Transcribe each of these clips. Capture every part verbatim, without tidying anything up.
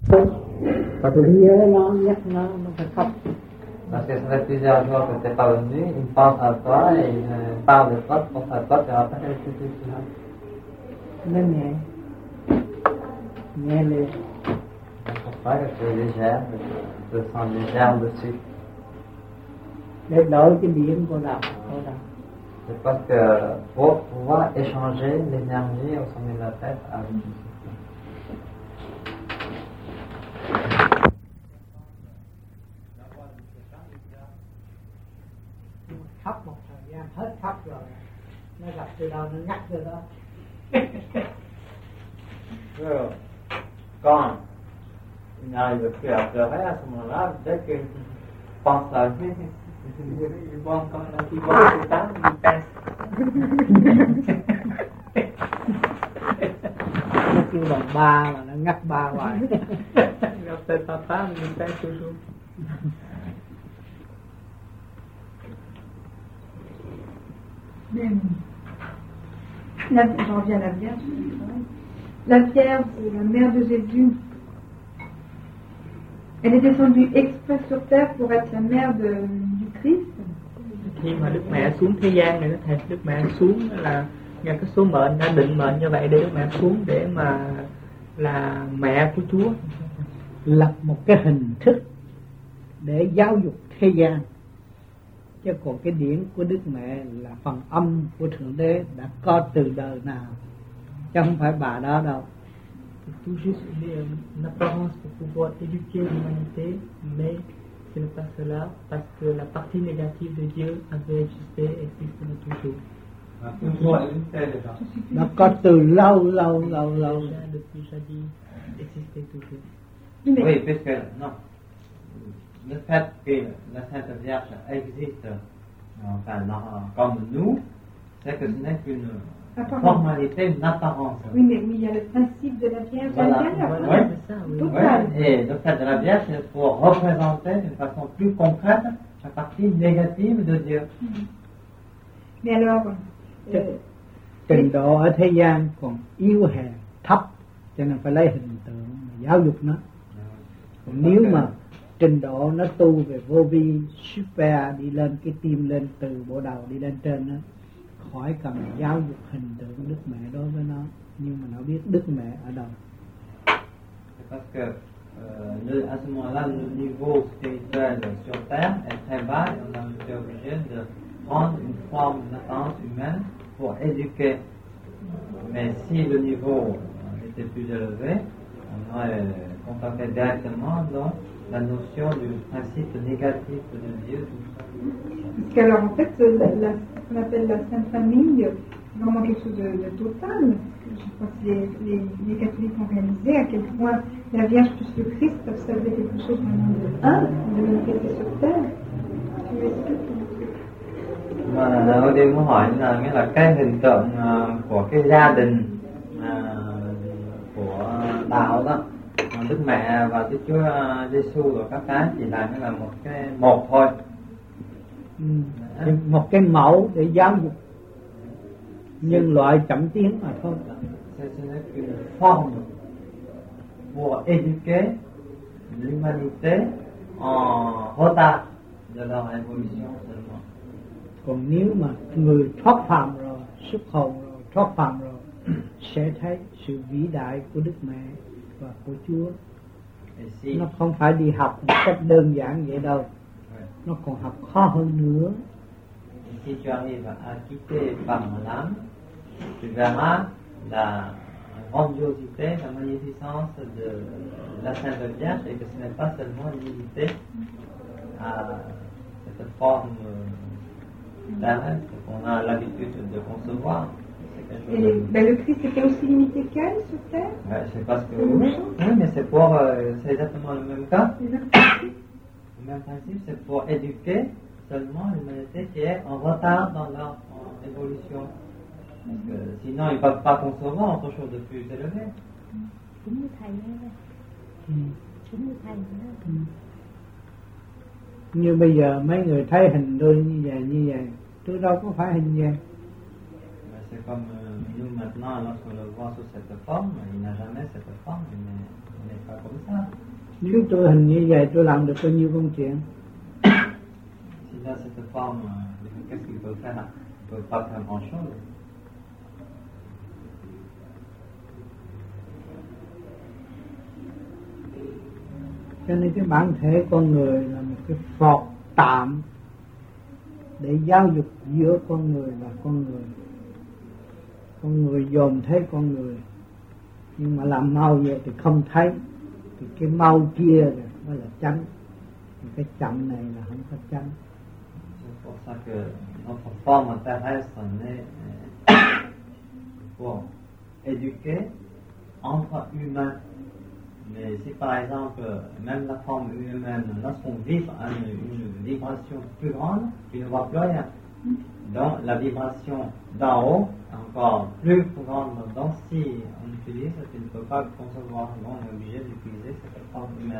Và tôi nhớ nó nhắc nó nó phải khóc. Parce que ça fait plusieurs jours que tu n'es pas venu, il pense à toi et il parle de toi, pense à toi, tu vas pas être tout cela. Nó nhẹ, nhẹ lên. Pourquoi que tu es légère, tu te sens légère dessus. Để đổi cái điểm của đạo, của đạo. C'est parce que pour pouvoir échanger l'énergie au sommet de la tête avec une système. Khóc một thời gian hết khóc rồi, nó gặp từ đâu nó nhắc từ đó. Rồi, quand il n'arrive plus à pleurer à ce moment-là, dès qu'il pense à lui, il voit comme un petit voix de temps, il pèse. Nó kêu bằng ba mà nó ngắt ba hoài. Gặp tên papa mình pèse toujours. Même. La, j'en reviens à la Vierge. La Vierge, c'est la mère de Jésus. Elle est descendue exprès sur terre pour être la mère de, du Christ. Khi mà Đức Mẹ xuống thế gian này, thầy Đức Mẹ xuống là nhờ cái số mệnh đã định mệnh như vậy để Đức Mẹ xuống để mà là mẹ của Chúa, lập một cái hình thức để giáo dục thế gian. Chứ còn cái điển của Đức Mẹ là phần âm của Thượng Đế đã có từ đời nào, chứ không phải bà đó đâu. Tout juste une apparence pour pouvoir éduquer l'humanité, mais ce n'est pas cela, parce que la partie négative de Dieu avait existé et existe toujours. Nó có từ lâu lâu lâu lâu. Depuis jadis, existait toujours. Oui, puisque non, le fait que la Sainte Vierge existe, enfin, comme nous, c'est que ce n'est qu'une formalité, une apparence. Oui, mais oui, il y a le principe de la Vierge à Voilà. l'intérieur. Oui. C'est ça, oui. Total. Oui. Et le fait de la Vierge, c'est pour représenter d'une façon plus concrète la partie négative de Dieu. Mais alors, euh, Trình độ ở thế gian còn yếu hèn thấp, cho nên phải lấy hình tượng mà giáo dục nó. Còn nếu mà trình độ nó tu về vô vi super đi lên, cái tim lên từ bộ đầu đi lên trên đó, khỏi cần giáo dục hình tượng Đức Mẹ đối với nó, nhưng mà nó biết Đức Mẹ ở đâu. Parce que euh, le, à ce moment-là, le niveau spirituel sur Terre est très bas et on a été obligé de prendre une forme d'apparence humaine pour éduquer. Mais si le niveau était plus élevé, on aurait contacté directement donc la notion du principe négatif de Dieu. parce qu'alors en fait, la, la, ce qu'on appelle la Sainte Famille, c'est vraiment quelque chose de, de total. Je crois que les, les, les catholiques ont réalisé à quel point la Vierge plus le Christ peuvent servir quelque chose vraiment de un, de manifester sur terre. Tu m'expliques? Mà đầu tiên muốn hỏi là nghĩa là cái hình tượng uh, của cái gia đình uh, của đạo đó, Đức Mẹ và Đức Chúa Giêsu rồi các cái chỉ là nghĩa là một cái một thôi. Ừ. Một cái mẫu để giáo dục nhân loại chậm tiến mà thôi. C'est une forme pour éduquer l'humanité en retard de leur évolution seulement. Còn nếu mà người thoát phàm rồi, xuất hồn rồi, thoát phàm rồi, sẽ thấy sự vĩ đại của Đức Mẹ và của Chúa. Si, nó không phải đi học một cách đơn giản vậy đâu, ouais. Nó còn học khó hơn nữa. Si tu arrives à quitter par l'âme, tu verras la grandiosité, la magnificence de la Sainte Vierge et que ce n'est pas seulement limité à cette forme terrestre qu'on a l'habitude de concevoir. Et les, ben le Christ était aussi limité qu'elle sur terre. Ouais, c'est parce que oui, oui, mais c'est pour, euh, c'est exactement le même cas. Le même principe, c'est pour éduquer seulement l'humanité qui est en retard dans leur en évolution. Parce que sinon, ils ne peuvent pas concevoir autre chose de plus élevé. Như bây giờ mấy người thấy hình tôi như vậy như vậy, tôi đâu có phải hình vậy. C'est comme euh, nous maintenant, lorsqu'on le voit sous cette forme, il n'a jamais cette forme, il n'est, il n'est pas comme ça. Nếu tôi hình như vậy tôi làm được bao nhiêu công chuyện? S'il a cette forme, qu'est-ce qu'il peut faire? Il ne peut pas faire grand-chose. Cho nên cái bản thể con người là một cái phọt tạm để giáo dục giữa con người và con người. Con người dòm thấy con người, nhưng mà làm mau vậy thì không thấy, thì cái mau kia rồi mới là chánh, thì cái chậm này là không có chánh. C'est pour ça que notre forme terrestre n'est pour éduquer entre humains. Mais si par exemple, même la forme humaine, lorsqu'on vibre à une, une vibration plus grande, qui ne voit plus rien, donc la vibration d'en haut, encore plus grande, donc si on utilise, tu ne peux pas concevoir, donc on est obligé d'utiliser cette forme humaine.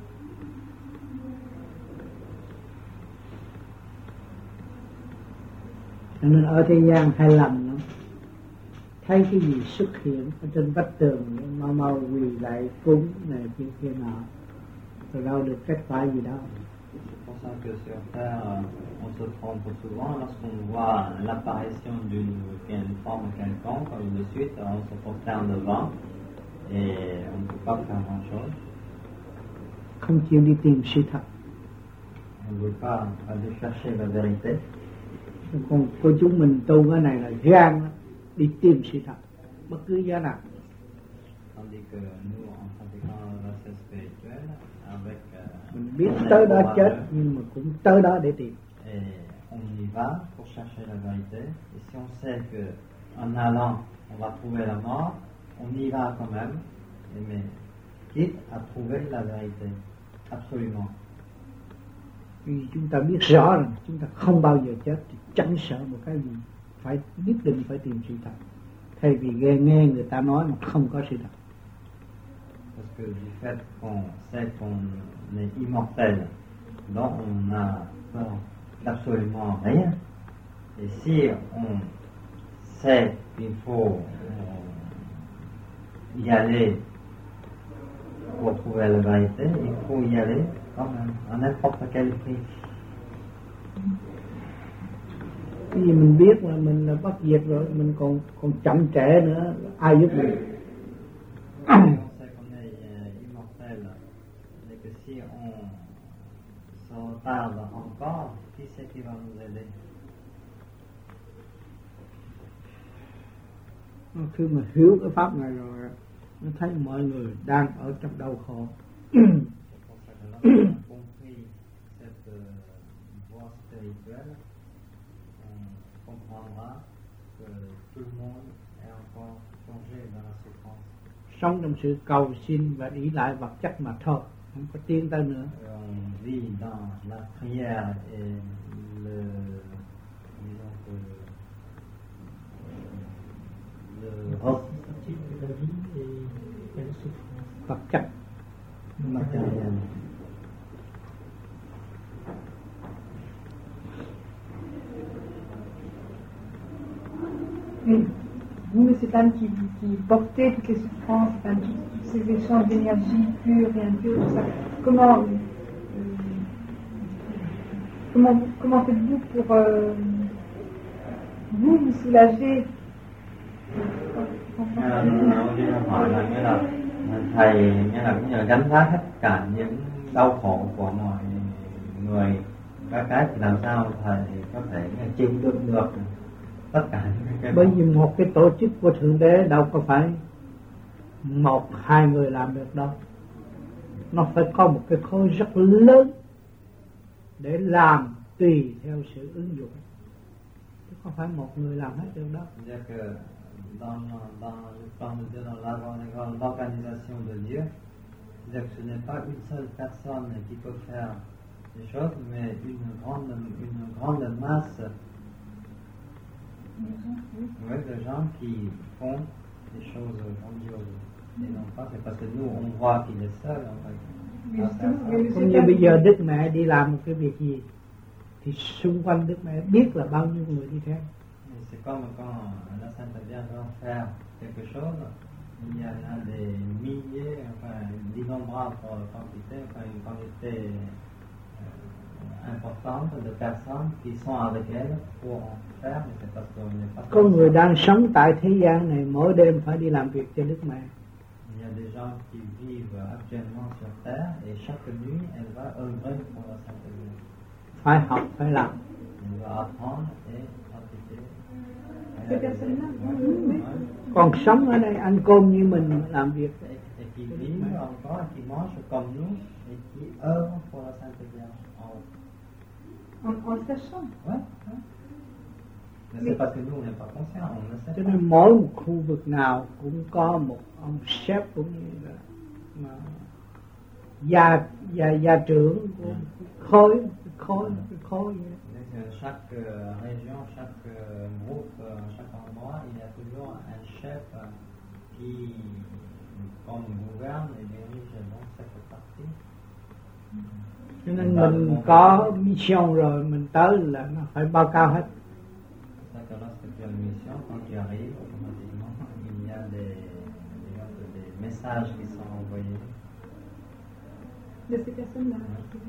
Cho nên ở thế gian hay lầm lắm, thấy cái gì xuất hiện ở trên vách tường mau mau quỳ lại cúng này kia kia nọ, rồi đâu được kết quả gì đâu. C'est pour ça que sur Terre, on se trompe souvent lorsqu'on voit l'apparition d'une une forme quelconque, comme de suite, on se prosterne devant et on ne peut pas faire grand-chose. Không chịu đi tìm sự thật. On ne veut pas aller chercher la vérité. Còn cô chúng mình tu cái này là gan đi tìm sự thật bất cứ giá nào. Tandis que nous, en pratiquant la recherche spirituelle, avec mình biết tới đó chết nhưng mà cũng tới đó để tìm. Et on y va pour chercher la vérité. Et si on sait que en allant, on va trouver la mort, on y va quand même, mais quitte à trouver la vérité, absolument. Vì chúng ta biết rõ rằng chúng ta không bao giờ chết thì chẳng sợ một cái gì, phải nhất định phải tìm sự thật, thay vì nghe nghe người ta nói mà không có sự thật. Parce que du fait qu'on sait qu'on est immortel, donc on a peur d'absolument rien. Et si on sait qu'il faut y aller pour trouver la vérité, il faut y aller quand même, à n'importe quel prix. Cái gì mình biết là mình là bất diệt rồi, mình còn còn chậm trễ nữa, ai giúp mình? On sait qu'on est immortel, mais que si on se retarde encore, qui c'est qui va nous aider? Khi mà hiểu cái pháp này rồi, nó thấy mọi người đang ở trong đau khổ. Compris cette voie spirituelle, on comprendra que tout le monde est encore plongé dans la souffrance. Sống trong sự cầu xin và ỷ lại vật chất mà thôi, không có tiến tới nữa. On vit dans la prière et le, disons que, le de la vie et la souffrance. Vật chất matériel. Mais vous, cette âme qui, qui portait toutes les souffrances, enfin, tous ces échanges d'énergie pure et impure, tout ça, comment, euh, comment, comment faites-vous pour euh, vous vous soulager? Nghĩa là thầy nghĩa là cũng như là gánh vác hết cả những đau khổ của mọi người, các cái thì làm sao thầy có thể chịu đựng được tất cả những cái. Bởi vì một cái tổ chức của Thượng Đế đâu có phải một hai người làm được đâu, nó phải có một cái khối rất lớn để làm tùy theo sự ứng dụng, chứ không phải một người làm hết được đâu. Dans, dans le plan de Dieu, dans l'organisation de Dieu, c'est-à-dire que ce n'est pas une seule personne qui peut faire les choses, mais une grande, une grande masse ouais, de gens qui font des choses grandioses. Et non pas, c'est parce que nous, on voit qu'il est seul. Cũng như bây giờ Đức Mẹ đi làm một cái việc gì thì xung quanh Đức Mẹ biết là bao nhiêu người đi theo. c'est comme quand la Sainte Vierge va faire quelque chose, il y en a des milliers, enfin d'innombrables quantités, enfin une quantité euh, importante de personnes qui sont avec elle pour en faire, mais c'est parce qu'on n'est pas... Có người đang sống tại thế gian này mỗi đêm phải đi làm việc cho Đức Mẹ. Il y a des gens qui vivent actuellement sur terre et chaque nuit elle va œuvrer pour la Sainte Vierge. Phải học, phải làm. Elle va apprendre et pratiquer. Ces personnes-là, oui. Còn Còn sống ở đây ăn cơm như mình làm việc. et qui vivent encore, qui mangent comme nous et qui œuvrent pour la Sainte Vierge en haut. En, en sachant. Ouais, ouais. Mais c'est parce que nous on n'est pas conscient, on ne sait Cho pas. nên mỗi một khu vực nào cũng có một ông sếp cũng như là mà gia gia gia trưởng của khối khối khối vậy. Donc, chaque euh, région, chaque euh, groupe, euh, chaque endroit, il y a toujours un chef euh, qui comme gouverne et dirige donc cette partie. Cho nên mình có mission rồi mình tới là nó phải báo cáo hết. C'est ça que lorsque tu as une mission, quand tu arrives, automatiquement, il y a des, des, des messages qui sont envoyés. De ces personnes-là.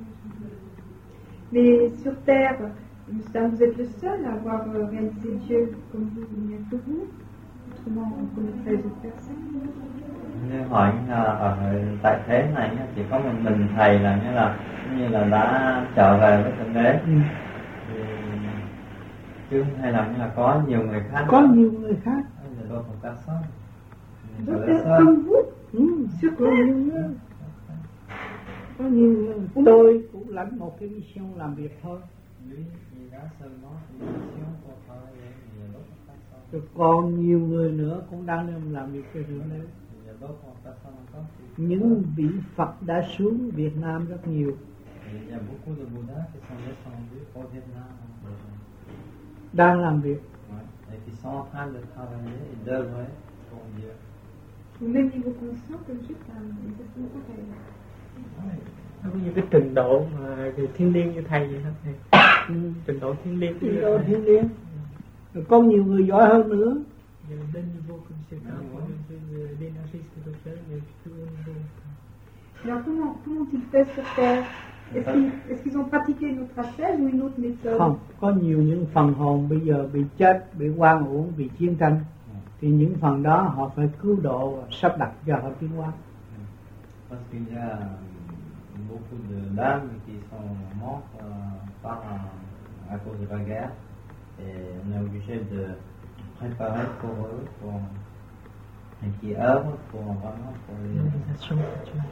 Mais sur Terre, vous êtes le seul à avoir réalisé Dieu comme vous, il n'y a que vous. Autrement, on connaîtrait les autres personnes. Nếu hỏi là ở tại thế này chỉ có một mình thầy là như là như là đã trở về với thượng đế. Ừ. Thì, chứ hay là như là có nhiều người khác. Có nhiều người khác. Hay là d'autres personnes. D'autres comme vous. Ừ, sur có nhiều người. Có nhiều người. Tôi cũng lãnh một cái mission làm việc thôi. Lui, il a seulement une mission pour travailler, il y a d'autres personnes. Rồi còn nhiều người nữa cũng đang làm việc cho Thượng Đế. Il y a d'autres personnes encore qui... Những vị Phật đã xuống Việt Nam rất nhiều. Il y a beaucoup de Bouddhas qui sont descendus au Vietnam. Đang làm việc. Ouais. Et qui sont en train de travailler et d'œuvrer pour Dieu. Au même niveau conscient que juste à exactement pareil. Nó có những cái trình độ mà thiên liêng như thầy vậy đó thầy. Ừ, trình độ thiên liêng. Trình độ thiên liêng. Rồi có nhiều người giỏi hơn nữa. Đến niveau comme c'est ça, l'énergie spirituelle, mais plus haut niveau. Alors comment, comment ont-ils fait sur Terre? Est-ce qu'ils, est-ce qu'ils ont pratiqué une autre assise ou une autre méthode? Không, có nhiều những phần hồn bây giờ bị chết, bị oan uổng, bị chiến tranh. Thì những phần đó họ phải cứu độ và sắp đặt cho họ tiến hóa. Parce qu'il y a beaucoup de d'âmes qui sont mortes euh, par, à cause de la guerre et on est obligé de préparer pour eux, pour, et qui œuvrent pour vraiment pour les... Méditation spirituelle.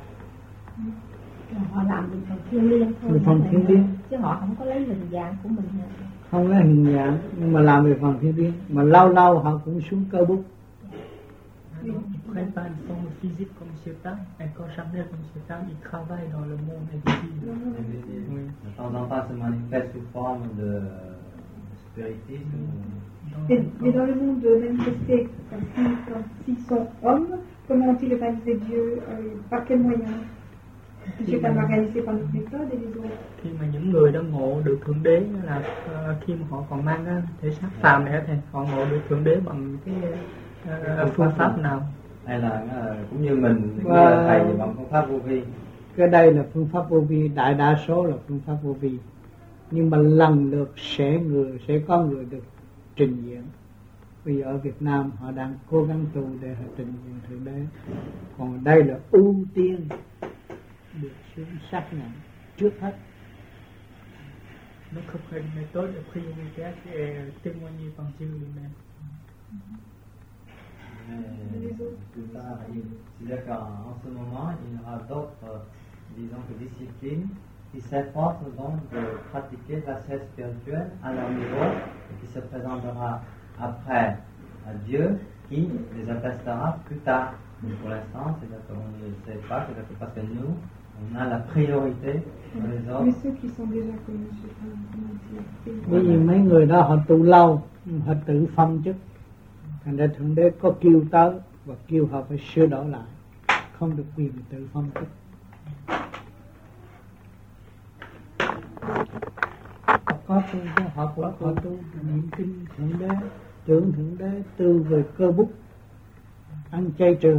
Họ làm được phần thiên liêng thôi. Được phần thiên liêng. Chứ họ không có lấy hình dạng của mình. Không lấy hình dạng nhưng mà làm về phần thiên liêng. Mà lâu lâu họ cũng xuống cơ bút. Ils ne prennent pas une forme physique comme M. Tam, un corps charnel comme M. Tam, ils travaillent dans le monde invisible. Oui. De temps en temps, se manifeste sous forme de spiritisme. Et, mais dans le monde manifesté, comme s'ils comme s'ils sont hommes, comment ont-ils réalisé Dieu? euh, Par quels moyens? Dieu l'a réalisé par notre méthode et les autres. Khi mà những người đã ngộ được Thượng Đế là uh, khi mà họ còn mang uh, thể xác phàm này thầy, họ ngộ được Thượng Đế bằng cái uh, phương pháp nào? Hay là uh, cũng như mình, cũng Và... như là thầy bằng phương pháp vô vi. Cái đây là phương pháp vô vi, đại đa số là phương pháp vô vi. Nhưng mà lần lượt sẽ người sẽ có người được trình diễn. Bây giờ ở Việt Nam họ đang cố gắng tu để họ trình diễn Thượng Đế. Còn đây là ưu tiên được xuống xác nhận trước hết. Donc après une méthode de priorité qui est témoignée par Dieu lui-même. Mais plus tard, c'est-à-dire qu'en ce moment, il y aura d'autres, disons que disciplines qui s'efforcent donc de pratiquer l'ascèse spirituelle à leur niveau et qui se présentera après à Dieu qui les attestera plus tard. Mais pour l'instant, c'est-à-dire qu'on ne le sait pas, c'est-à-dire que parce que nous, on a la priorité sur les autres. Mais ceux qui sont déjà connus, je sais pas comment dire. Bởi vì mấy người đó họ tu lâu, họ tự phong chức. Thành ra Thượng Đế có kêu tới và kêu họ phải sửa đổi lại, không được quyền tự phong chức. Có tu chứ họ cũng có tu niệm kinh Thượng Đế, Trưởng Thượng Đế tư về cơ bút, ăn chay trường.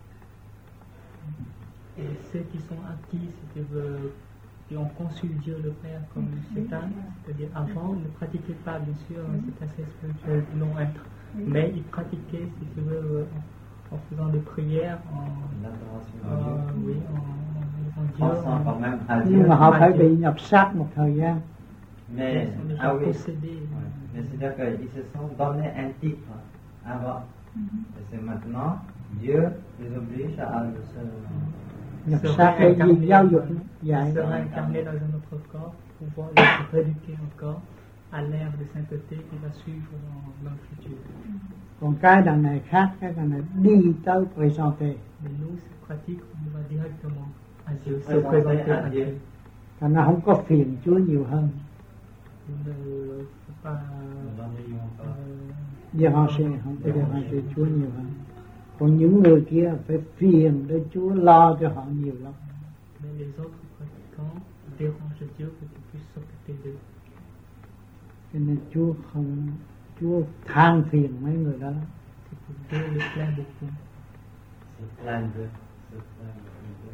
Et ceux qui sont acquis, c'est-à-dire qui ont conçu Dieu le Père comme Satan, c'est-à-dire avant, ils ne pratiquaient pas bien sûr cet aspect spirituel de non-être, mais ils pratiquaient, si tu veux, en, en faisant des prières, en l'adoration en, à Dieu, oui, en, en Dieu, pensant quand en, même à Nhưng Dieu. mà họ phải bị nhập sát một thời gian. Mais, ils sont déjà ah oui, possédés. ouais. Mais c'est-à-dire qu'ils se sont donné un titre avant. Et c'est maintenant, Dieu les oblige à se... Nhập Se sát để réincarner, gì giáo dục dạy. se réincarner dans un autre corps, pour pouvoir être rééduquer encore à l'ère de sainteté qui va suivre dans, dans le futur. Còn cái đằng này khác, cái đằng này đi tới présenté. Mais nous, cette pratique, on va directement à Dieu, se Présenter présenter à à Dieu. Dieu. Thành ra không có phiền Chúa nhiều hơn. Nous ne faut pas Nous en ayons pas. euh, Déranger, không phải déranger Chúa nhiều hơn. Còn những người kia phải phiền để Chúa lo cho họ nhiều lắm. mais les autres pratiquants dérangent Dieu pour qu'il puisse s'occuper d'eux. Cho nên Chúa không, Chúa than phiền mấy người đó. C'est pour Dieu le plaint beaucoup. C'est plein de... C'est plein de...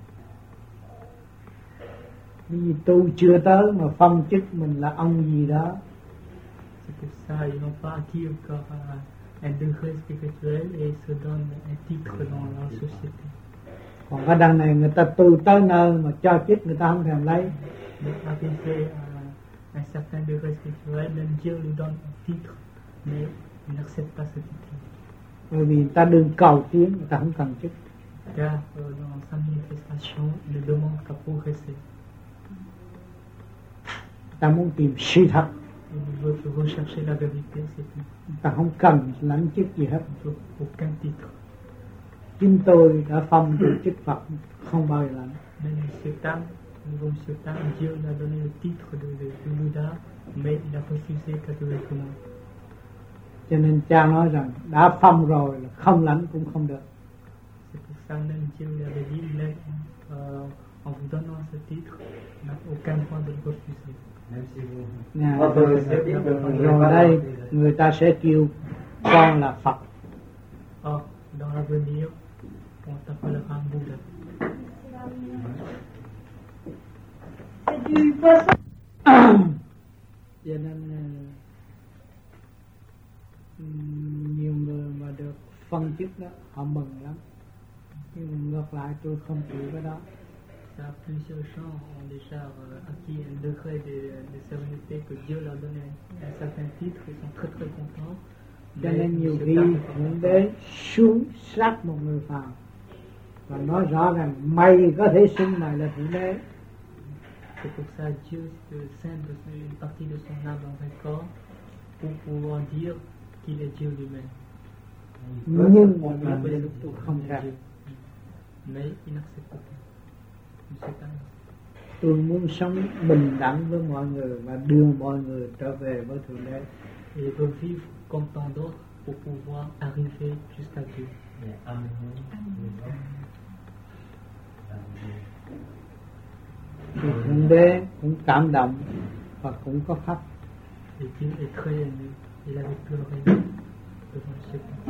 Vì tu chưa tới mà phong chức mình là ông gì đó. C'est pour ça ils n'ont pas acquis encore un, un degré spirituel et ils se donnent un titre dans la société. Còn cái đằng này người ta tu tới nơi mà cho chức người ta không thèm lấy. Mais arrivé à un certain degré spirituel, même Dieu nous donne un titre, mais il n'accepte pas ce titre. Bởi vì người ta đừng cầu tiến, người ta không cần chức. Car euh, dans sa manifestation, il ne demande qu'à progresser. Người ta muốn tìm sự thật, Il ne veut que rechercher la vérité, c'est tout. người ta không cần lãnh chức gì hết. Il ne veut aucun titre. Chính tôi đã phong cho chức Phật không bao giờ lãnh. Même M. Tam, au niveau M. Tam, Dieu lui a donné le titre de, de, de Bouddha, mais il a refusé catégoriquement. Cho nên cha nói rằng đã phong rồi là không lãnh cũng không được. C'est pour ça même Dieu lui avait dit, même euh, en vous donnant ce titre, il n'a aucun droit de le refuser. Même si vous... Nè, Pas rồi, de- de- rồi đây người ta sẽ kêu con là Phật. Or, dans l'avenir, on t'appellera Bouddha. C'est du poisson. Cho nên ừ, nhiều người mà được phân chức đó họ mừng lắm. Nhưng mà ngược lại tôi không chịu cái đó. Ça, plusieurs gens ont déjà euh, acquis un degré de, de sérénité que Dieu leur a donné un certain titre, ils sont très très contents. Cho Mais nên nhiều M. khi Tam ne Thượng comprend Đế pas. xuống sát một người phàm và nói rõ rằng mày có thể xưng mày là Thượng Đế. C'est pour ça Dieu se scinde une partie de son âme dans un corps pour pouvoir dire qu'il est Dieu lui-même. Nhưng mà Il làm peut nên se tôi trouver không comme ra. Dieu. Mais il n'accepte pas. M. Tam. Tôi muốn sống bình đẳng với mọi người và đưa mọi người trở về với Thượng Đế. Et il veut vivre comme tant d'autres pour pouvoir arriver jusqu'à Dieu. Et amener les autres. Amener. Thì Thượng Đế cũng cảm động và cũng có khóc. Et Dieu est très ému. Il avait pleuré devant M. Tam.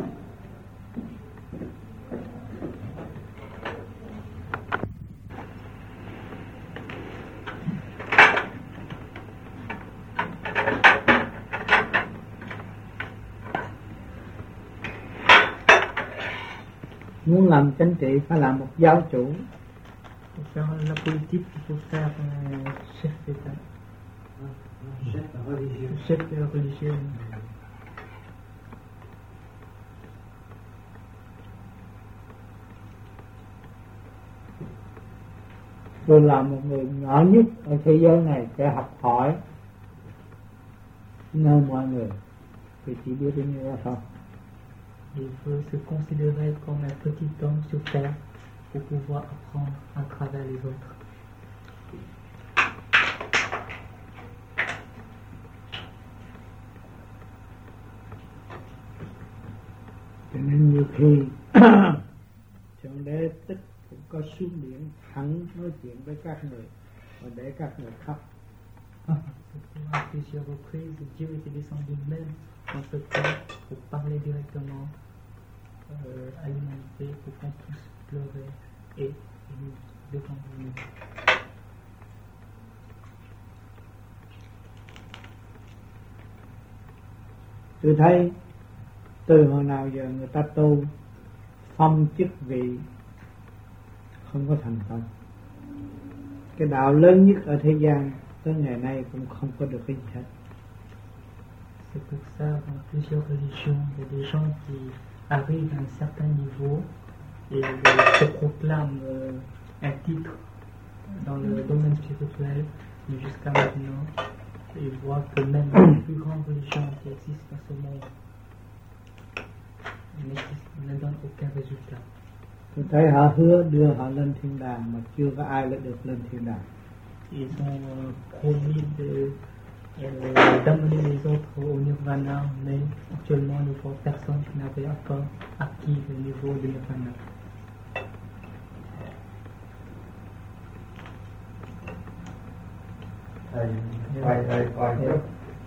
Muốn làm chính trị phải làm một giáo chủ. Pour faire la politique, il faut faire un chef d'État, Un chef religieux. un chef de la religion. Tôi là một người nhỏ nhất ở thế giới này để học hỏi nơi mọi người. Thì chỉ biết đến như đó thôi. Il veut se considérer comme un petit homme sur terre pour pouvoir apprendre à travers les autres. Cho nên nhiều khi Thượng Đế tức cũng có xuống điện thẳng nói chuyện với các người và để các người khóc. À plusieurs reprises, Dieu était descendu même dans ce corps pour parler directement euh, à l'humanité, pour qu'on puisse pleurer et nous défendre nous. Tôi thấy từ hồi nào giờ người ta tu phong chức vị không có thành công. Cái đạo lớn nhất ở thế gian tới ngày nay cũng không có được cái gì hết. C'est pour ça dans plusieurs religions, il y a des gens qui arrivent à un certain niveau et se proclament euh, un titre dans le domaine spirituel, mais jusqu'à maintenant, ils voient que même les plus grandes religions qui existent dans ce monde ne donnent aucun résultat. Tôi thấy họ hứa đưa họ lên thiên đàng mà chưa có ai là được lên thiên đàng. Ils ont euh, promis de euh, d'amener les autres au nirvana, mais actuellement il ne faut personne qui n'avait encore acquis le niveau de nirvana. Thầy quay đây quay trước.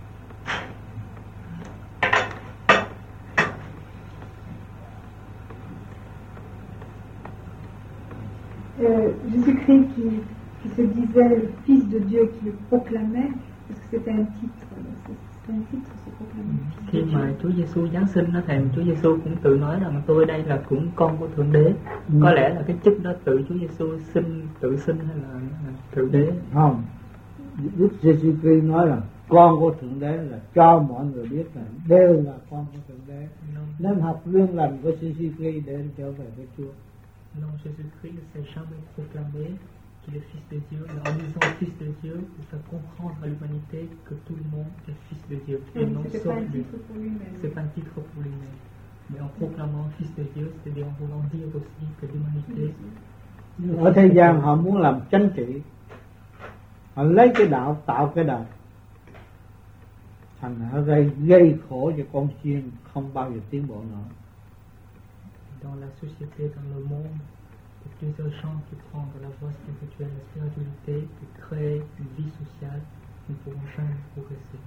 Euh, Jésus-Christ qui, qui se disait le Fils de Dieu, qui le proclamait, parce que c'était un titre, c'était un titre se proclamer. Khi mà Chúa Giêsu Giáng sinh đó thầy, Chúa Giêsu cũng tự nói rằng tôi đây là cũng con của Thượng Đế. Ừ. Có lẽ là cái chức đó tự Chúa Giêsu sinh, tự sinh hay là, là Thượng Đế? Không, Đức Giêsu Christ nói là con của Thượng Đế, là cho mọi người biết là đều là con của Thượng Đế. No. Nên học lương lành của Giêsu Christ để trở về với Chúa. Non, Jésus-Christ ne s'est jamais proclamé qu'il est Fils de Dieu. En disant Fils de Dieu, il fait comprendre à l'humanité que tout le monde est Fils de Dieu. Et non c'est pas un titre pour lui-même. C'est pas un titre pour lui-même. Mais en proclamant Fils de Dieu, c'est-à-dire en voulant dire aussi que l'humanité... Ở thế gian họ muốn làm chánh trị, họ lấy cái đạo tạo cái đạo, thành họ gây gây khổ cho con chiên không bao giờ tiến bộ nữa. Dans la société, dans le monde, il y a plusieurs gens qui prennent la voie spirituelle, la spiritualité, qui créent une vie sociale, qui ne pourront jamais progresser.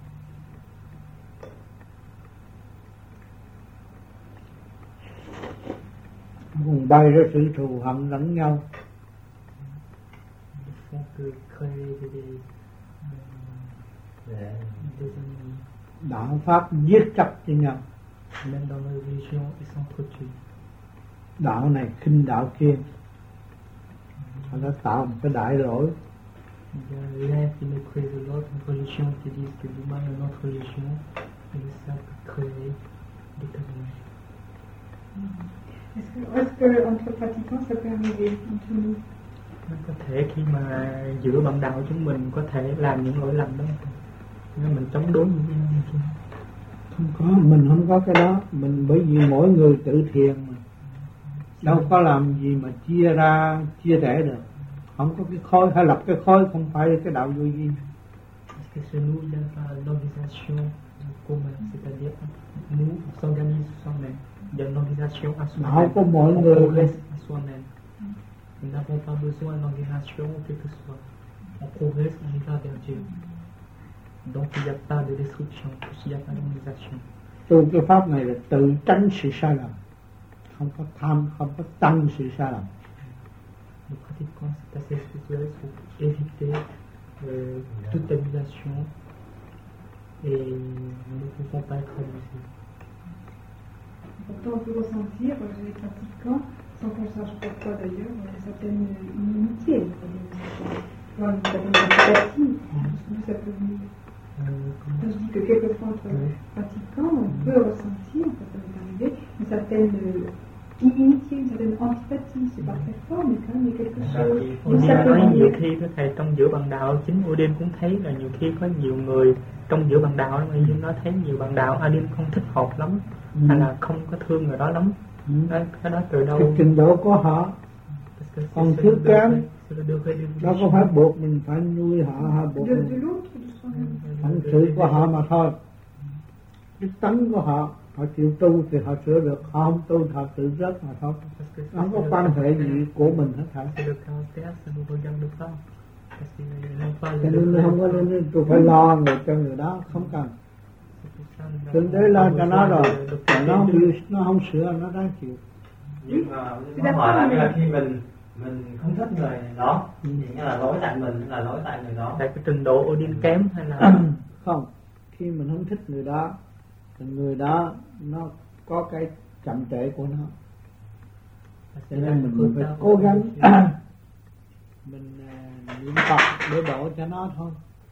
Cùng bay ra sự thù hận lẫn nhau. Ils font que créer des, des, euh, des ennemis. Đạo pháp giết chóc với nhau. Même dans nos religions, ils s'entretuent. Đạo này khinh đạo kia, họ đã tạo một cái đại lỗi. Il y a l'un qui méprise l'autre, une religion qui dit que l'humain est une autre religion, et ça peut créer des calamités. Est-ce que, est-ce que entre pratiquants ça peut arriver entre nous? Có thể khi mà giữa bạn đạo chúng mình có thể làm những lỗi lầm đó, nhưng mình chống đối những cái không có, mình không có cái đó, mình bởi vì mỗi người tự thiền mà. Đâu có làm gì mà chia ra, chia rẽ được. Không có cái khối, hay lập cái khối không phải cái đạo vô vi. Parce que chez nous, il n'y a pas l'organisation commun, c'est-à-dire nous, on s'organise soi-même. Il y a une organisation à soi-même. Không có mọi on người progresse à soi-même. Nous n'avons pas besoin d'une organisation, quelle que soit. On progresse, on y va vers Dieu. Donc il n'y a pas de destruction, il n'y a pas d'organisation. Tu cái pháp này là tự tránh sự sai lầm. Không có tham, không có tăng sự sai lầm. Nous pratiquons cet aspect spirituel pour éviter euh, toute annulation et nous ne pouvons pas être abusés. Pourtant on peut ressentir, chez les pratiquants, sans qu'on sache pourquoi d'ailleurs, une certaine inimitié. Dans une certaine sympathie, d'où ça peut venir. Je dis que quelquefois entre pratiquants, on peut ressentir, ça m'est arrivé, une certaine inimitié, une certaine antipathie, c'est pas très fort, mais quand même il y a quelque chose. Như là nói nhiều khi có thầy trong giữa bạn đạo, chính Odin cũng thấy là nhiều khi có nhiều người trong giữa bạn đạo, mà nhưng nó thấy nhiều bạn đạo Odin không thích hợp lắm, ừ. hay là không có thương người đó lắm. Ừ. Đó, cái đó từ đâu? Cái trình độ của họ, còn thiếu kém, đó có phải buộc mình phải nuôi họ, hay buộc mình phận sự của họ mà thôi. Cái tánh của họ, họ chịu tu thì họ sửa được, họ không tu thì họ tự rớt mà thôi. Không có quan hệ gì của mình hết thảy. parce qu'ils n'ont pas cho le nên degré. không có nên tôi phải lo người cho người đó không cần. C'est pour ça que nous Tôi n'avons để lo pas cho nó besoin rồi, de- de còn nó không faire yêu, nó không sửa nó đáng chịu. Nhưng mà nhưng mà hỏi là nghĩa là khi mình mình không thích người đó thì nghĩa là lỗi tại mình hay là lỗi tại người đó. tại cái trình độ Odin kém hay là Không, khi mình không thích người đó thì người đó nó có cái chậm trễ của nó, cho nên mình phải cố gắng mình à, niệm Phật để đổ cho nó thôi.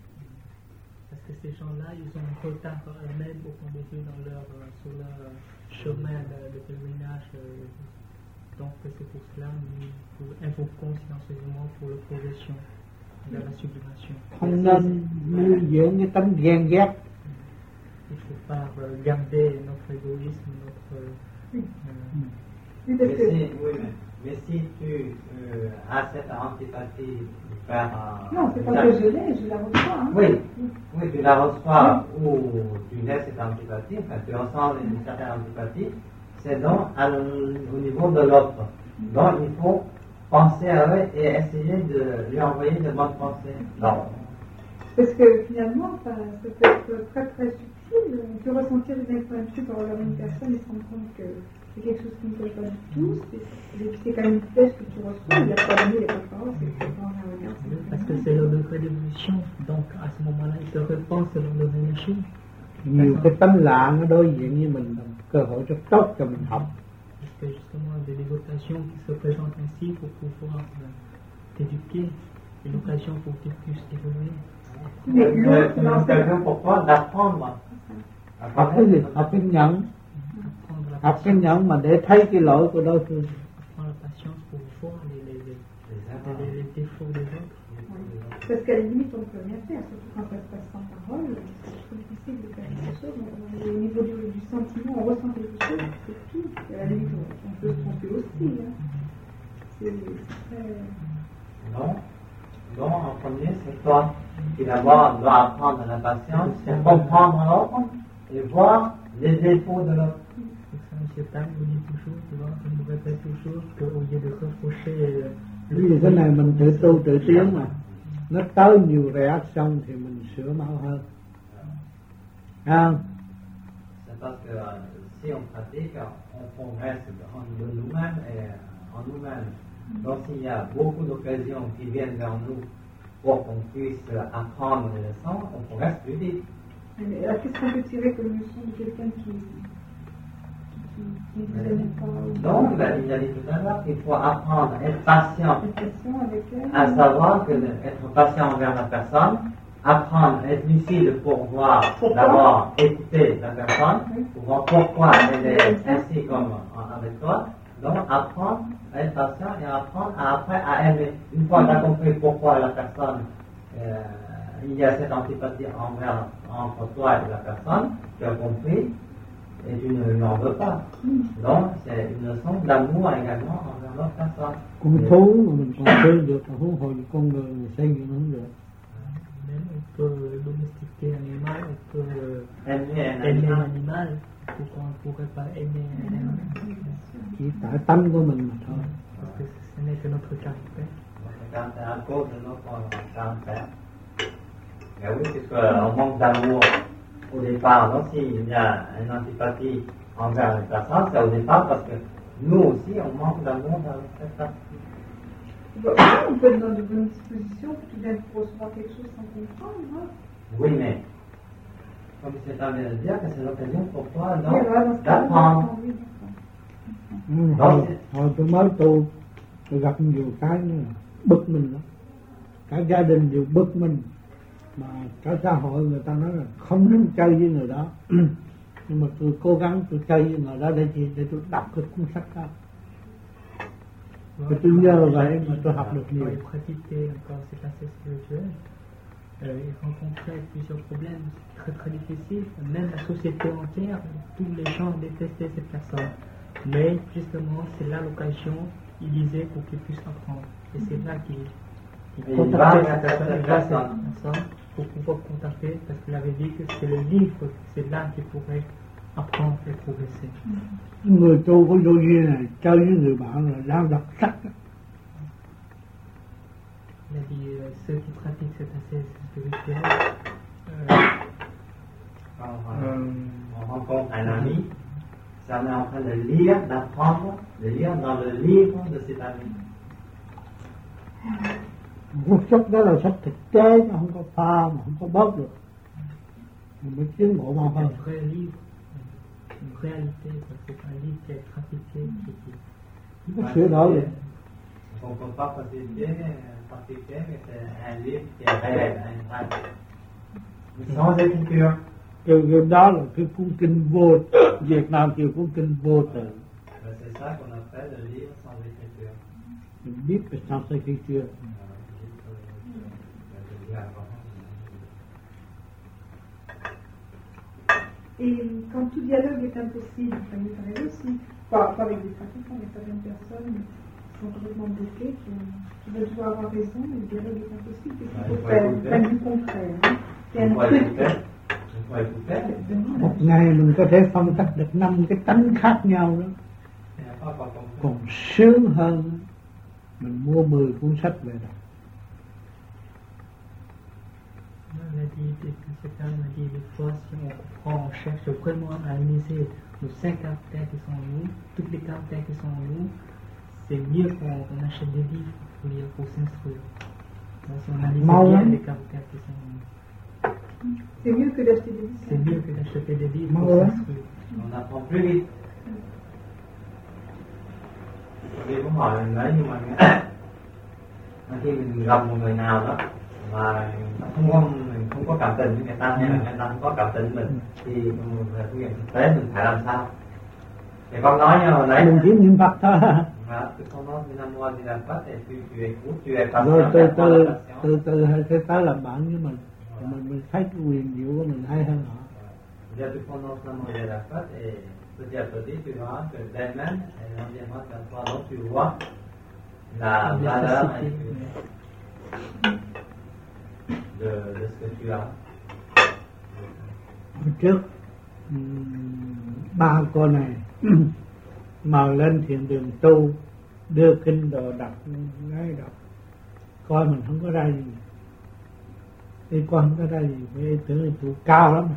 Parce que ces gens-là, ils ont un retard par eux-mêmes au fond des yeux dans leur, euh, sur leur euh, chemin de, de pèlerinage. euh. Donc c'est pour cela que nous nous invoquons silencieusement pour leur progression vers la sublimation. Không nên nuôi dưỡng cái tánh ghen ghét. Il ne faut pas euh, garder notre égoïsme, notre... euh, Oui. euh, Oui, Mais parce que... si, oui, mais, mais si tu euh, as cette antipathie vers un... Non, c'est pas que je l'ai, je la reçois. Hein. Oui, oui, tu la reçois ou tu laisses cette antipathie, enfin tu ressens une certaine antipathie, c'est donc à le- au niveau de l'autre. Donc il faut penser à eux et essayer de lui envoyer de bonnes pensées. Non. Parce que finalement, ça, ça peut être très très subtil. On peut ressentir des influences par regarder une personne et se rendre compte que c'est quelque chose qui ne plaît pas du tout. C'est, c'est quand même une flèche que tu reçois. Il n'y a pas d'amour, il n'y a pas de parole, c'est que quand on regarde. Parce que c'est leur degré d'évolution, donc à ce moment-là, ils se repensent selon leur énergie. Nhiều cái tánh lạ nó đối diện với mình là một cơ hội rất tốt cho mình học. C'est justement des, des vocations qui se présentent ainsi pour pouvoir euh, t'éduquer, une occasion pour que tu puisses évoluer. Mais C'est l'autre, une non, c'est occasion pour toi d'apprendre. Học cái gì? Học cái nhẫn. Apprendre la Học cái patience, nhẫn mà để thấy cái lỗi của đối phương. apprendre la patience pour voir les, les, les, Les les, les défauts des autres. parce qu'à la limite, on ne peut rien faire, surtout quand ça se passe sans parole. C'est trop difficile de faire quelque chose. Mais au niveau du, du sentiment, on ressent quelque chose, c'est tout. Et à la limite, on, on peut se tromper aussi. Hein. C'est, c'est très... Non. Donc, en premier, c'est toi qui d'abord dois apprendre la patience pour comprendre l'autre et voir les défauts de l'autre. Donc ça, M. Tam nous dit toujours, tu vois, il nous répète toujours qu'au lieu de reprocher euh, Ví dụ cái này mình tự tu tự tiến mà nó tới nhiều reaction thì mình sửa mau hơn. À, C'est parce que euh, si on pratique, on progresse en de nous-mêmes et en nous-mêmes. Donc s'il y a beaucoup d'occasions qui viennent vers nous pour qu'on puisse apprendre les leçons, on progresse plus vite. Mais alors, qu'est-ce qu'on peut tirer comme leçon de quelqu'un qui qui qui ne connaît pas Donc, il a, il a dit tout à l'heure qu'il faut apprendre à être patient, une question avec elle? à savoir que être patient envers la personne, apprendre à être lucide pour voir, Pourquoi? d'abord écouter la personne, Oui. pour voir pourquoi elle est ainsi comme en- avec toi. Donc, apprendre à être patient et apprendre à, après à aimer. Une fois que tu as compris pourquoi la personne, euh, il y a cette antipathie envers, entre toi et la personne, tu as compris et tu ne lui en veux pas. Donc, c'est une leçon d'amour également envers l'autre personne. con thú mà mình còn chơi được mà huống hồ con người mình xây dựng không được. Même on peut domestiquer l'animal, on peut euh, Aimer un aimer animal. l'animal, pourquoi on ne pourrait pas aimer un animal? Chỉ tại tánh của mình mà thôi. Parce que ce n'est que notre caractère. Donc, c'est à cause de notre caractère. Mais oui, puisqu'on manque d'amour au départ, donc s'il y a une antipathie envers une personne, c'est au départ parce que nous aussi, on manque d'amour dans cette personne. Bon, on peut être dans de bonnes dispositions, puis tout d'un coup recevoir quelque chose sans comprendre. Hein. Oui, mais comme c'est en vient de dire, que c'est l'occasion pour toi Oui, donc, voilà, dans ce cas-là, d'apprendre. oui, d'accord. Ừ, hồi, hồi tôi mới tu tôi gặp nhiều cái nữa, bực mình lắm. Cả gia đình đều bực mình, mà cả xã hội người ta nói là không nên chơi với người đó. Nhưng mà tôi cố gắng tôi chơi với người đó để gì? Để tôi đọc cái cuốn sách đó. Voilà. tôi nhớ vậy mà tôi học được nhiều. Et pratiquer encore ces facettes spirituelles euh, et rencontrer plusieurs problèmes très très difficiles. Même la société entière, tous les gens détestaient cette personne. Mais justement, c'est là l'occasion, il disait, pour qu'ils puissent apprendre. Et c'est là qu'il qu'il Et il contactait va cette vers personne, cette il va vers cette personne. personne pour pouvoir contacter, parce qu'il avait dit que c'est le livre, c'est là qu'il pourrait apprendre et progresser. Người tu có vô duyên này chơi với người bạn là lao đọc sách. Il a dit, euh, ceux qui pratiquent cette ascèse spirituelle, euh, Quand euh, on rencontre un ami, ça on est en train de lire, d'apprendre, de lire dans le livre de cet ami. Cuốn sách đó là sách thực tế, nó không có pha mà không có bớt được, mình mới tiến bộ mau un hơn. vrai livre, une réalité, quoi. C'est un livre qui est pratiqué, qui, qui, Không có sửa đổi được. On ne peut pas pratiquer, pratiquer, mais c'est un livre qui est réel, un vrai. Sans écriture. Cái, cái đó là cái cuốn kinh vô, Việt Nam kêu cuốn kinh vô tự. C'est ça qu'on appelle le livre sans écriture. Mình biết về sans écriture chưa? Et quand tout dialogue est impossible, ça m'est arrivé aussi, pas, pas avec des pratiquants, mais certaines personnes qui sont complètement bloquées, qui, qui veulent toujours avoir raison, mais le dialogue est impossible, qu'est-ce qu'il faut faire? Faire du contraire. Hein? C'est un truc. Một ngày mình có thể phân tích được năm cái tánh khác nhau đó. Còn sướng hơn mình mua mười cuốn sách về đọc. on a dit, c'est ça, on a dit des fois, si on comprend, on cherche vraiment à analyser nos cinq caractères qui sont en nous, toutes les caractères qui sont en nous, c'est mieux qu'on qu'on achète des livres pour lire, pour s'instruire. Donc, si on analyse Mau bien lắm. les caractères qui sont en nous. C'est mieux que d'acheter des livres. C'est mieux que d'acheter des livres Mau pour lắm. s'instruire. On apprend plus vite. Vì cũng hỏi mình đấy, nhưng mà khi mình gặp một người nào đó mà không có mình không có cảm tình với người ta, hay là người ta không có cảm tình với mình, thì về phương diện thực tế mình phải làm sao? Thì con nói như hồi nãy, Mình chỉ niệm Phật thôi. Voilà, tu commences une amour de la pâte et tu, tu écoutes, tu es patient, Rồi từ tu apprends từ la patience. từ từ hay sẽ tới làm bạn với mình. Mình mình thấy cái quyền diệu của mình hay hơn họ. Déjà, tu prononces l'amour de la pâte et petit à petit, tu verras que d'elle-même, elle reviendra vers toi. Donc, tu vois la valeur de, de ce que tu as. Hôm trước ừm, ba cô này mời lên thiền đường tu, đưa kinh đồ đọc, ngay đọc, coi mình không có ra gì, đi coi không có ra gì, vì tưởng là tu cao lắm mà.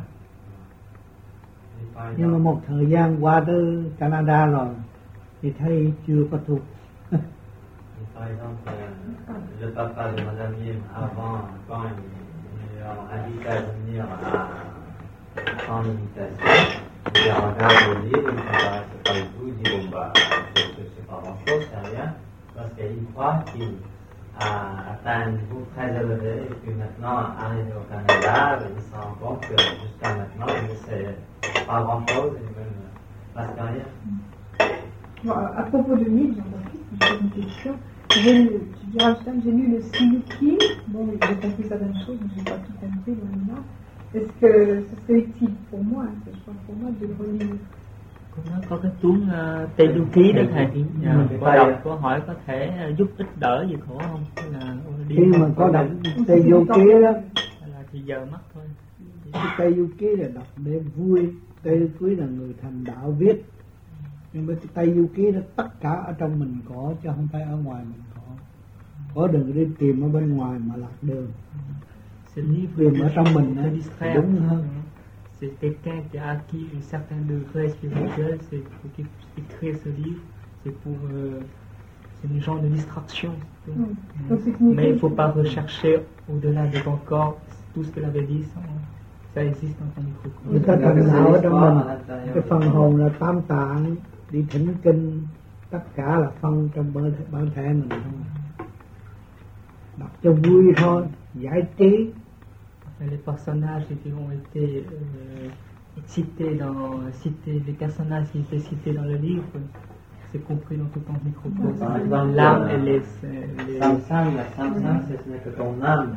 Et par Nhưng mà exemple, một thời gian qua tới Canada rồi thì thấy chưa có tu. et par exemple euh, le papa de Madame Yim, avant, quand ils l'ont invité à venir à en invitation, il regarde le livre, il ne s'intéresse pas du tout, il dit bon bah, c'est, c'est, c'est pas grand chose, c'est rien, parce qu'il croit qu'il a atteint un niveau très élevé et puis maintenant, arrivé au Canada, il se rend compte que jusqu'à maintenant, il ne sait pas grand chose et même presque rien. Bon, à propos de livres, j'en profite, je pose une question. J'ai lu, je dis à Einstein, j'ai lu le Sinuki. Bon, j'ai compris certaines choses, mais je n'ai pas tout compris maintenant. Est-ce que ce serait utile pour moi, hein, je pense pour moi, de le relire? Nó có cái cuốn uh, Tây Du Ký đó thầy, Ừ. qua đọc có hỏi có thể uh, giúp ích đỡ gì khổ không? Hay là đi Khi mà có đọc Tây Du Ký đó, hay là thì giờ mất thôi. cái Tây Du Ký là đọc để vui. Tây Du Ký là người thành đạo viết, nhưng mà cái Tây Du Ký đó tất cả ở trong mình có, chứ không phải ở ngoài mình có. Có đừng đi tìm ở bên ngoài mà lạc đường. Ce livre Vì ở trong mình peut á, distraire. đúng hơn. C'est quelqu'un qui a acquis un certain degré spirituel, c'est pour qu'il écrire ce livre, c'est pour euh, c'est une genre de distraction. Mm. Donc, c'est une Mais il ne faut idée. pas rechercher au-delà de ton corps tout ce qu'elle avait dit, ça, ça existe dans ton Người microcosme. ta thành đạo ở trong mình, cái phần hồn là tam tạng, đi thỉnh kinh, tất cả là phân trong bản thể, bản thể mình thôi. Đọc cho vui thôi, giải trí. Les personnages qui ont été euh, cités dans cités, les personnages qui étaient cités dans le livre, c'est compris dans tout ton Par microcosme. exemple, L'âme euh, et les, les Samsung, la Samsung, c'est- ce n'est que ton âme.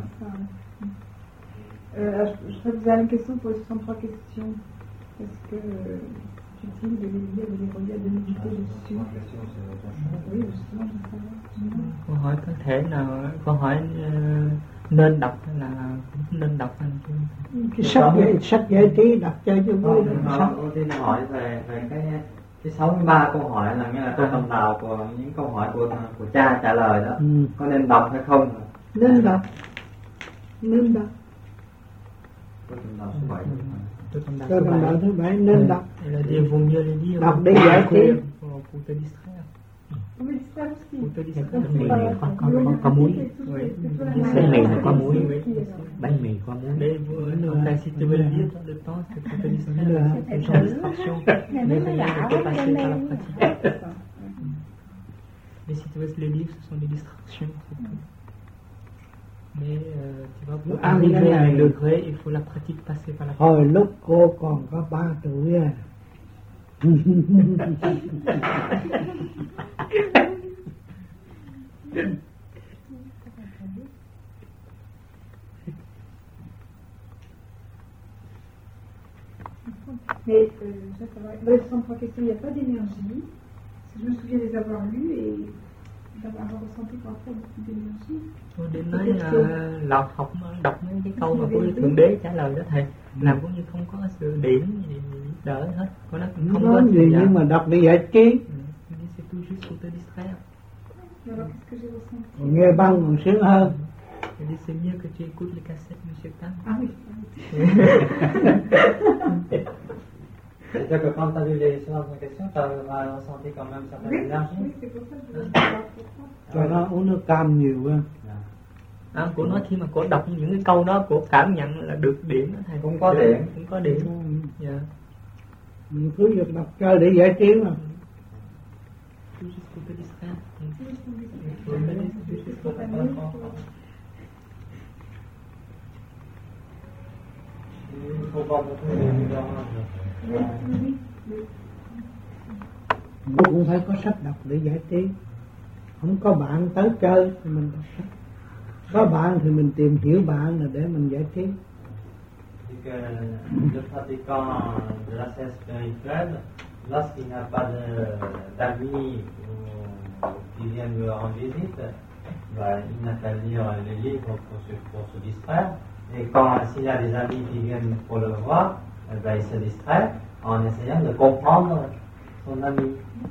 Euh, je, je voudrais vous avoir une question pour les soixante-trois questions. Est-ce que euh, c'est utile de les lire, de les relire, de méditer dessus? Oui, justement, je veux savoir. câu hỏi có thể nào câu hỏi uh, nên đọc hay là không nên đọc hay không? Cái sách giải, sách giải trí đọc chơi cho vui. Không, Sách. nó ưu tiên hỏi về về cái cái sáu mươi ba câu hỏi là nghĩa là câu phần đầu của những câu hỏi của của cha trả lời đó, Ừ. có nên đọc hay không? Nên đọc. nên đọc. Tôi từng đọc số bảy. Tôi còn đọc Tôi còn đọc thứ bảy nên đọc. Elle a dit, il vaut mieux les lire. Đọc để giải trí. Pour pour te distraire. Oui, ça aussi. Pour te distraire. Bánh mì có, có, có, có muối. Bánh mì nó có muối. Bánh mì có muối. Mais vous, enfin, si tu veux le lire dans le temps, c'est pour te distraire. C'est une distraction. Mais rien ne peut passer par la pratique. Mais si tu veux les livres, ce sont des distractions. C'est tout. Mais euh, tu vois, pour Ah, arriver à un oui. degré, il faut la pratique passer par la pratique. Hồi lúc cô còn có ba tuổi à. Mais euh, ça, ça va. Dans les centres en question, il n'y a pas d'énergie. Je me souviens les avoir lus et d'avoir ressenti parfois beaucoup d'énergie. Tôi đến nói là lọt học đọc mấy cái câu mà của Thượng Đế trả lời đó thầy, làm cũng như không có sự điểm gì đỡ hết, có nó cũng không Không có có gì nhưng mà đọc để giải trí. Ừ, c'est tout juste pour te distraire. Mais alors qu'est-ce que j'ai ressenti? Còn nghe băng còn sướng hơn. Elle dit c'est mieux que tu écoutes les cassettes, Monsieur Tam. Ah oui. C'est-à-dire que quand tu as lu les séances en question, tu as ressenti quand même certaine Oui, énergie. oui, c'est pour ça que je ne sais pas pourquoi. Cho nó uống nước cam nhiều hơn. À, của nó khi mà cổ đọc những cái câu đó, cổ cảm nhận là được điểm đó thầy. Cũng có điểm. Cũng có điểm. Dạ. Mình cứ việc đọc chơi để giải trí mà. Tout juste pour te distraire. Ừ. Il faut pas beaucoup de temps. Mình cũng phải có sách đọc để giải trí. Không có bạn tới chơi thì mình đọc sách. Có bạn thì mình tìm hiểu bạn là để mình giải trí. C'est que le pratiquant de la scène spirituelle, lorsqu'il n'a pas de- d'amis ou qui viennent lui rendre visite, bah, il n'a qu'à lire les livres pour se, pour se distraire. Et quand s'il y a des amis qui viennent pour le voir, eh ben, il se distrait en essayant de comprendre son ami.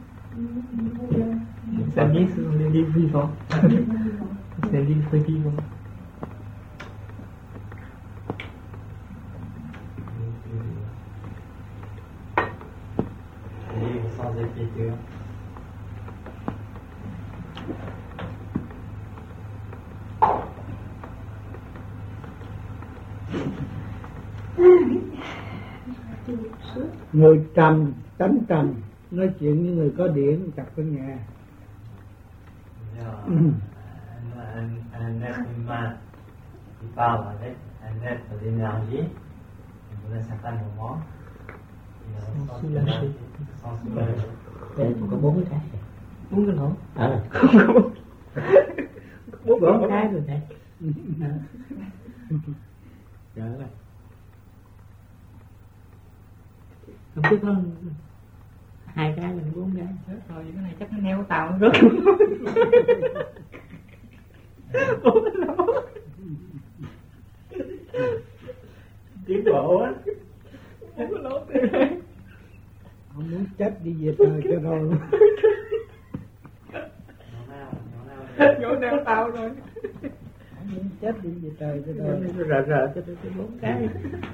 Ça dit sur les livres vivants. C'est un livre vivant. Des livres sans écriture. Người trầm, tánh trầm, nói chuyện với người có điển, cặp với nghe. C'est-à-dire, un, un, un être humain qui parle avec un être d'énergie, dans un certain moment, il Sans ressent soulager. l'énergie, sans soulager. Đây cũng có bốn cái. Uống cái nổ. Ờ. Bốn Bốn cái rồi thầy. Rồi rồi. Không biết có Hai cái là bốn cái. chết rồi, cái này chắc nó neo tàu nó rớt. Bốn cái nổ. Tiến bộ á. Bốn cái nổ tiền đây. Không muốn chết đi về trời cho rồi. Nhỏ nào, nhỏ nào. Nhổ neo tàu rồi. Không muốn chết đi về trời cho rồi. Rợ rợ cho tôi cái bốn cái.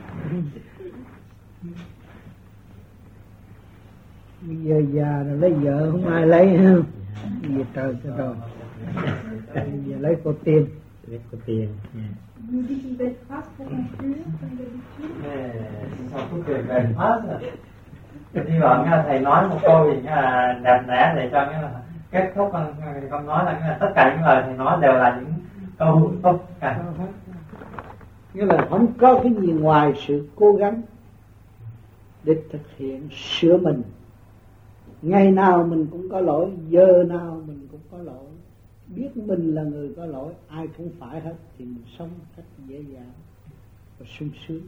Bây giờ già rồi lấy vợ không ai lấy ha. Về trời cho rồi. Bây giờ lấy cô tiên. Lấy có tiền. Vous dites une belle phrase pour conclure, comme d'habitude. Mais ce sont toutes les belles phrases. Đi vào nghe thầy nói một câu gì nghe là đẹp đẽ để cho nghĩa là kết thúc con con nói là nghĩa là tất cả những lời thầy nói đều là những câu tốt cả. Nghĩa là không có cái gì ngoài sự cố gắng để thực hiện sửa mình. Ngày nào mình cũng có lỗi, giờ nào mình cũng có lỗi. Biết mình là người có lỗi, ai cũng phải hết thì mình sống một cách dễ dàng và sung sướng.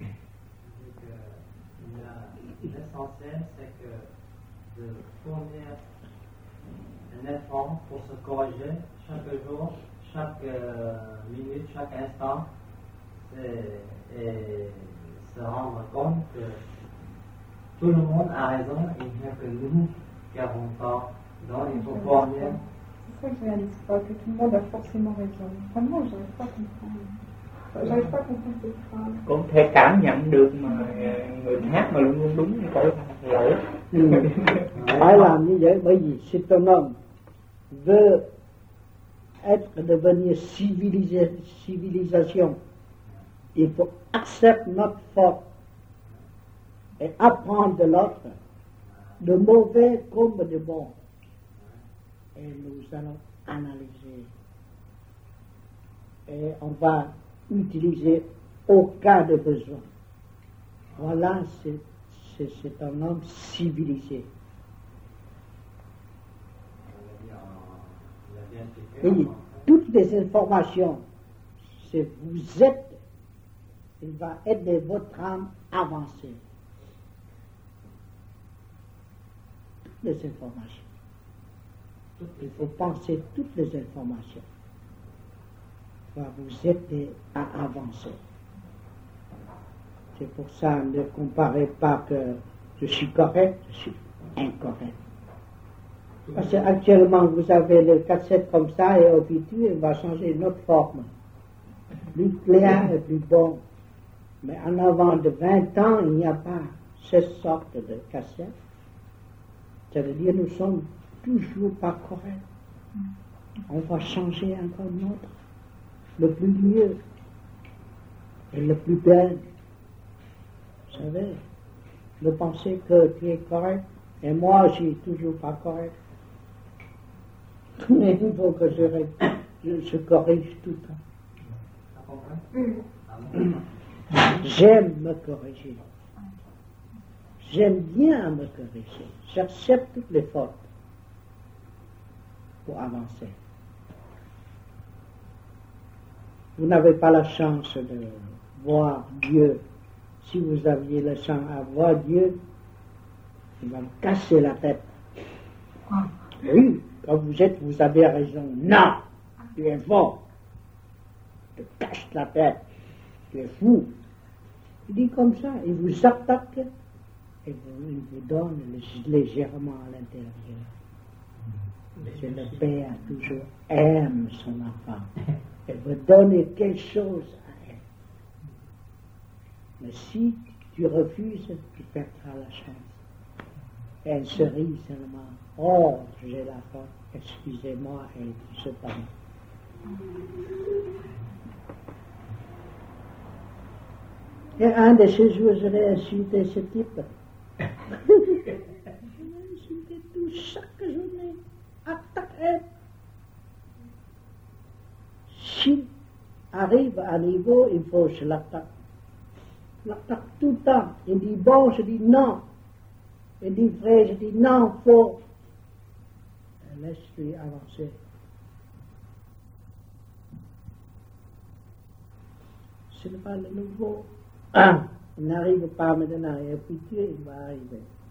L'essentiel, c'est que de fournir un effort pour se corriger chaque jour, chaque euh, minute, chaque instant, c'est- et se rendre compte que tout le monde a raison et il n'y a que nous qui avons tort. Donc il faut fournir. C'est ça que je réalise pas, que tout le monde a forcément raison. Vraiment, je n'arrive pas à comprendre. J'arrive pas à comprendre cette phrase. Cũng thể cảm nhận được mà người khác mà luôn luôn đúng có lỗi. Phải làm như vậy bởi vì si ton homme veut être devenir civilisé, civilisation, il faut accepter notre faute et apprendre de l'autre, de mauvais comme de bon. Et nous allons analyser. Et on va utiliser au cas de besoin. Voilà, c'est, c'est, c'est un homme civilisé. Et toutes les informations, c'est vous êtes, il va aider votre âme à avancer. Toutes les informations. Il faut penser toutes les informations. Va vous aider à avancer. C'est pour ça, ne comparez pas que je suis correct, je suis incorrect. Parce qu'actuellement, vous avez le cassette comme ça et au futur, il va changer une autre forme. Plus clair et plus bon. Mais en avant de vingt ans, il n'y a pas cette sorte de cassette. Ça veut dire que nous sommes toujours pas corrects. On va changer encore une autre. Le plus mieux et le plus bel. Vous savez, de penser que tu es correct et moi je suis toujours pas correct. Mais il faut que je, je, je corrige tout le temps. J'aime me corriger. J'aime bien me corriger. J'accepte toutes les fautes pour avancer. Vous n'avez pas la chance de voir Dieu. Si vous aviez la chance à voir Dieu, il va me casser la tête. Oui, quand vous êtes, vous avez raison. Non, tu es faux. Tu te casses la tête. Tu es fou. Il dit comme ça, il vous attaque et vous, il vous donne légèrement à l'intérieur. C'est le Père toujours aime son enfant. Elle veut donner quelque chose à elle. Mais si tu refuses, tu perdras la chance. Et elle se rit seulement. Oh, j'ai la faute, excusez-moi, et tu se pardonne. Et un de ces jours, je vais insulter ce type. Je vais insulter tout chaque journée. Attaque. S'il arrive à un niveau, il faut que je l'attaque. Je l'attaque tout le temps. Il dit bon, je dis non. Il dit vrai, je dis non, faux. Laisse-lui avancer. Ce n'est pas le nouveau. Ah, il n'arrive pas maintenant, et puis il va arriver.